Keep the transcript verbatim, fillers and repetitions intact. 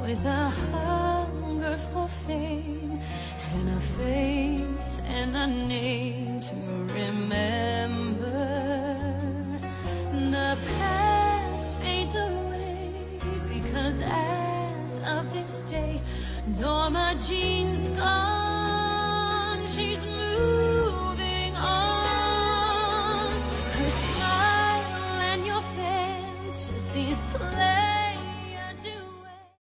with a hunger for fame and a face and a name to remember.